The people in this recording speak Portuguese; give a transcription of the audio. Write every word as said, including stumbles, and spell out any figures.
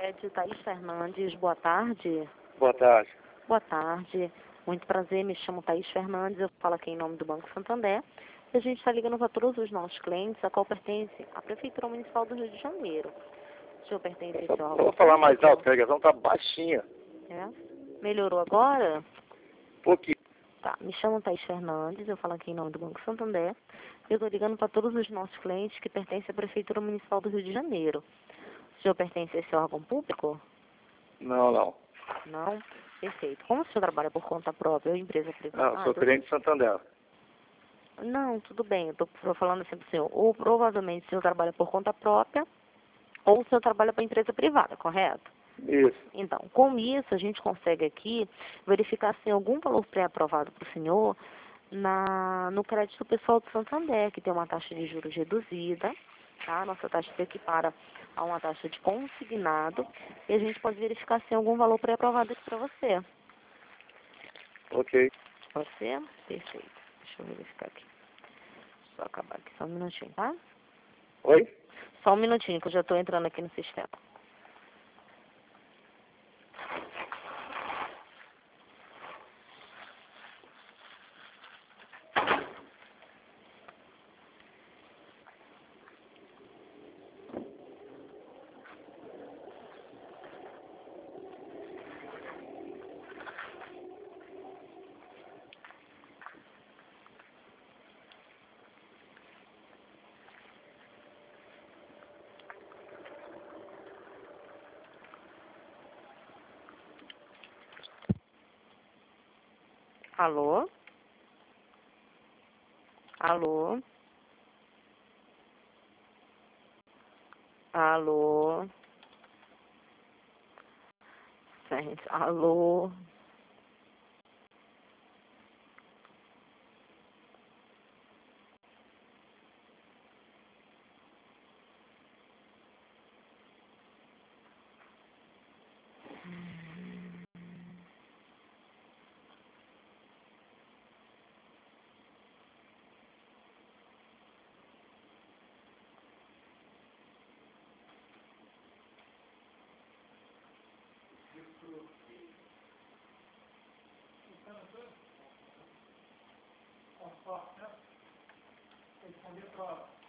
prédio, Thaís Fernandes, boa tarde. Boa tarde. Boa tarde, muito prazer, me chamo Thaís Fernandes, eu falo aqui em nome do Banco Santander. E a gente está ligando para todos os nossos clientes, a qual pertence à Prefeitura Municipal do Rio de Janeiro. O senhor pertence a esse órgão? Vou falar mais alto, porque a ligação está baixinha. É? Melhorou agora? Um pouquinho. Tá, me chamo Thaís Fernandes, eu falo aqui em nome do Banco Santander. Eu estou ligando para todos os nossos clientes que pertencem à Prefeitura Municipal do Rio de Janeiro. O senhor pertence a esse órgão público? Não, não. Não? Perfeito. Como o senhor trabalha por conta própria ou empresa privada? Não, sou cliente de Santander. Não, tudo bem, eu estou falando assim para o senhor. Ou provavelmente o senhor trabalha por conta própria, ou o senhor trabalha para empresa privada, correto? Isso. Então, com isso, a gente consegue aqui verificar se tem algum valor pré-aprovado para o senhor na, no crédito pessoal do Santander, que tem uma taxa de juros reduzida, tá? Nossa taxa se equipara a uma taxa de consignado, e a gente pode verificar se tem algum valor pré-aprovado aqui para você. Ok. Pode ser? Perfeito. Deixa eu verificar aqui. Só acabar aqui, só um minutinho, tá? Oi? Só um minutinho, que eu já estou entrando aqui no sistema. Alô? Alô? Alô? Gente, alô? Responder prova.